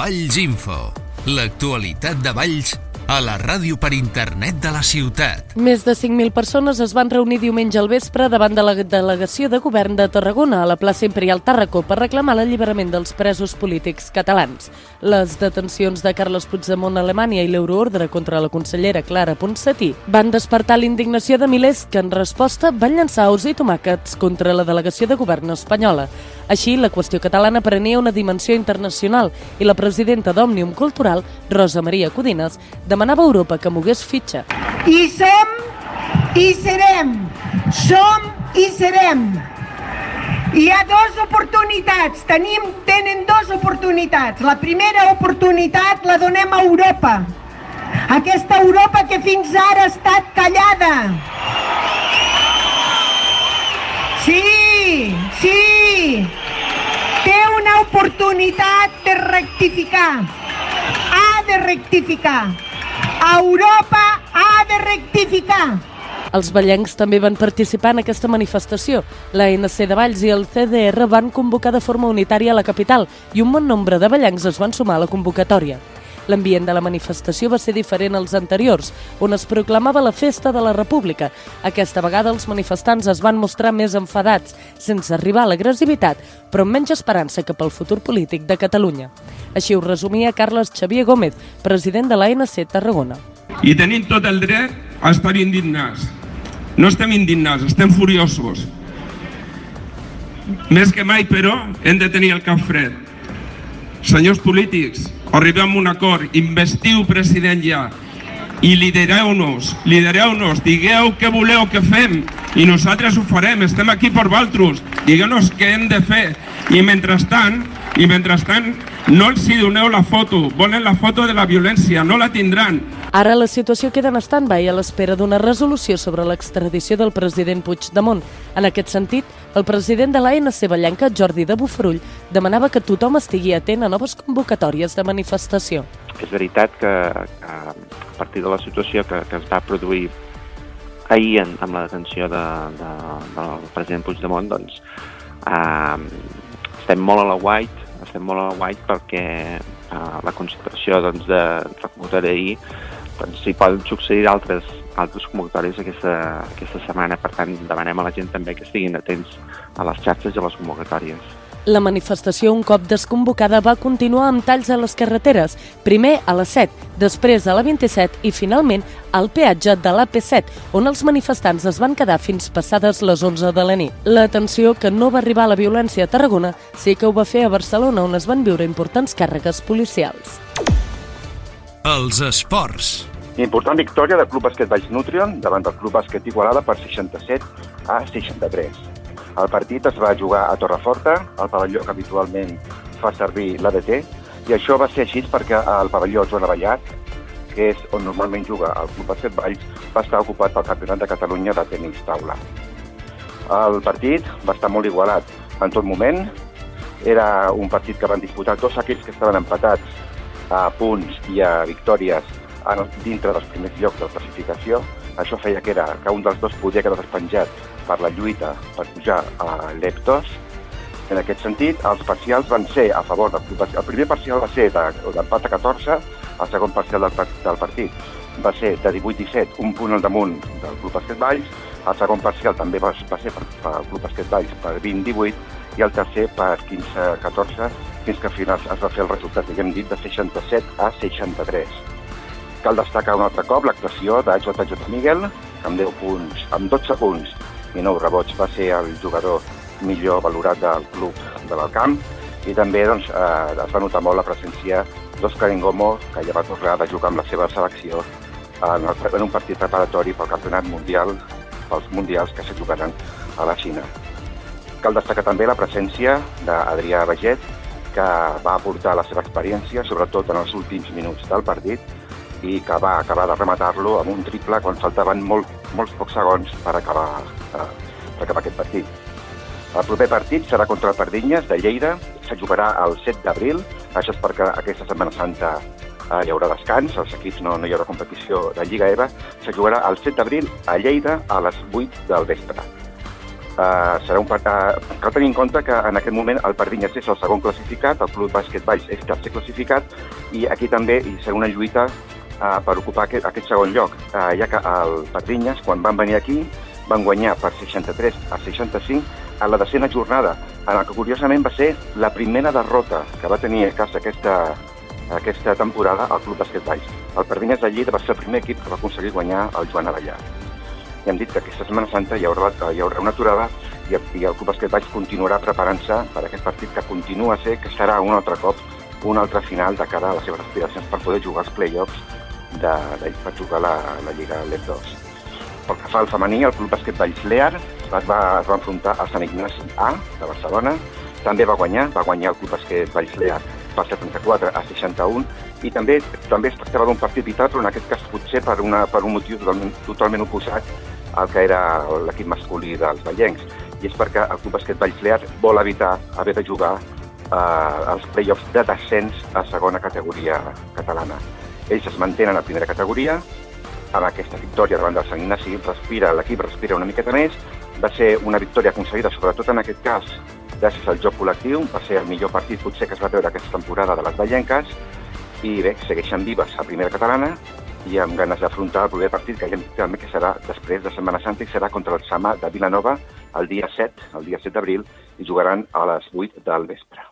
Valls Info, l'actualitat de Valls a la ràdio per internet de la ciutat. Més de 5.000 persones es van reunir diumenge al vespre davant de la delegació de govern de Tarragona a la plaça Imperial Tàrraco per reclamar l'alliberament dels presos polítics catalans. Les detencions de Carles Puigdemont a Alemanya i l'euroordre contra la consellera Clara Ponsatí van despertar l'indignació de milers que en resposta van llançar ous i tomàquets contra la delegació de govern espanyola. Així, la qüestió catalana prenia una dimensió internacional i la presidenta d'Òmnium Cultural, Rosa Maria Codines, demanava a Europa que mogués fitxa. I som i serem. Som i serem. Hi ha dues oportunitats. Tenen dues oportunitats. La primera oportunitat la donem a Europa. Aquesta Europa que fins ara ha estat callada. Sí. Té una oportunitat de rectificar. Ha de rectificar. Europa ha de rectificar. Els vallencs també van participar en aquesta manifestació. L'ANC de Valls i el CDR van convocar de forma unitària a la capital i un bon nombre de vallencs es van sumar a la convocatòria. L'ambient de la manifestació va ser diferent als anteriors, on es proclamava la festa de la República. Aquesta vegada els manifestants es van mostrar més enfadats, sense arribar a l'agressivitat, però amb menys esperança cap al futur polític de Catalunya. Així ho resumia Carles Xavier Gómez, president de l'ANC Tarragona. I tenim tot el dret a estar indignats. No estem indignats, estem furiosos. Més que mai, però, hem de tenir el cap fred. Senyors polítics, arribem a un acord, investiu president ja i lidereu-nos, digueu què voleu que fem i nosaltres ho farem, estem aquí per vosaltres, digueu-nos què hem de fer i mentrestant no els hi doneu la foto, volen la foto de la violència, no la tindran. Ara la situació queda en stand-by a l'espera d'una resolució sobre l'extradició del president Puigdemont. En aquest sentit, el president de l'ANC vallenca, Jordi de Bofarull, demanava que tothom estigui atent a noves convocatòries de manifestació. És veritat que a partir de la situació que es va produir ahir amb la detenció del president Puigdemont, doncs estem molt a l'aguait perquè la concentració de convocatòria doncs hi poden succeir altres convocatòries aquesta setmana. Per tant, demanem a la gent també que estiguin atents a les xarxes i a les convocatòries. La manifestació, un cop desconvocada, va continuar amb talls a les carreteres, primer a la 7, després a la 27 i finalment al peatge de l'AP7, on els manifestants es van quedar fins passades les 11 de la nit. L'atenció que no va arribar a la violència a Tarragona sí que ho va fer a Barcelona, on es van viure importants càrregues policials. Els esports. Important victòria del Club Bàsquet Valls Nutrion davant del Club Bàsquet Igualada per 67-63. El partit es va jugar a Torreforta, el pavelló que habitualment fa servir l'ADT, i això va ser així perquè el pavelló Joan Avellat, que és on normalment juga el Club Bàsquet Valls, va estar ocupat pel Campionat de Catalunya de tenis taula. El partit va estar molt igualat en tot moment. Era un partit que van disputar dos equips que estaven empatats a punts i a victòries dintre dels primers llocs de la classificació. Això feia que un dels dos podia quedar despenjat per la lluita per pujar a l'Eptos. En aquest sentit, els parcials van ser a favor del Club Bàsquet. El primer parcial va ser d'empat a 14, el segon parcial del partit va ser de 18-17, un punt al damunt del Club Bàsquet Valls, el segon parcial també va ser pel Club Bàsquet Valls per 20-18 i el tercer per 15-14, fins que al final es va fer el resultat, diguem dit, de 67-63. Cal destacar un altre cop l'actuació de JJ Miguel, amb 10 punts, amb 12 punts i 9 rebots, va ser el jugador millor valorat del club de l'Alcamp, i també es va notar molt la presència d'Òscar Ngomo, que ja va tornar de jugar amb la seva selecció en un partit preparatori pel campionat mundial, pels mundials que se jugaran a la Xina. Cal destacar també la presència d'Adrià Baget, que va aportar la seva experiència, sobretot en els últims minuts del partit, i que va acabar de rematar-lo amb un triple quan faltaven molts pocs segons per acabar aquest partit. El proper partit serà contra el Pardinyes de Lleida, se jugarà el 7 d'abril, això és perquè aquesta Setmana Santa hi haurà descans, els equips no hi haurà competició de Lliga EVA, se jugarà el 7 d'abril a Lleida a les 8 del vespre. Cal tenir en compte que en aquest moment el Pardinyes és el segon classificat, el Club Bàsquet Valls és tercer classificat, i aquí també hi serà una lluita per ocupar aquest segon lloc, ja que el Pardinyes, quan van venir aquí, van guanyar per 63-65 a la 10ª jornada, en el que curiosament va ser la primera derrota que va tenir a casa aquesta temporada al Club Bàsquet Valls. El Pardinyes de Lleida va ser el primer equip que va aconseguir guanyar el Joan Abellà. I hem dit que aquesta Setmana Santa hi haurà una aturada i el Club Bàsquet Valls continuarà preparant-se per aquest partit que continua a ser, que serà un altre cop, una altra final de cara a les seves aspiracions per poder jugar als play-offs per jugar la Lliga LEP 2. Pel que fa al femení, el Club Bàsquet Valls Lear es va enfrontar al Sant Ignasi A de Barcelona, també va guanyar el Club Bàsquet Valls Lear per 74-61, i també es tractava d'un partit vital, però en aquest cas potser per un motiu totalment oposat al que era l'equip masculí dels vallencs, i és perquè el Club Bàsquet Valls Lear vol evitar haver de jugar els play-offs de descens a segona categoria catalana. Ells es mantenen a primera categoria. Amb aquesta victòria davant del Sant Ignasi l'equip respira una miqueta més. Va ser una victòria aconseguida, sobretot en aquest cas, gràcies al joc col·lectiu. Va ser el millor partit potser que es va veure aquesta temporada de les vallenques. I bé, segueixen vives a primera catalana i amb ganes d'afrontar el proper partit, que també que serà després de Setmana Santa, i serà contra el Sama de Vilanova el dia 7 d'abril, i jugaran a les 8 del vespre.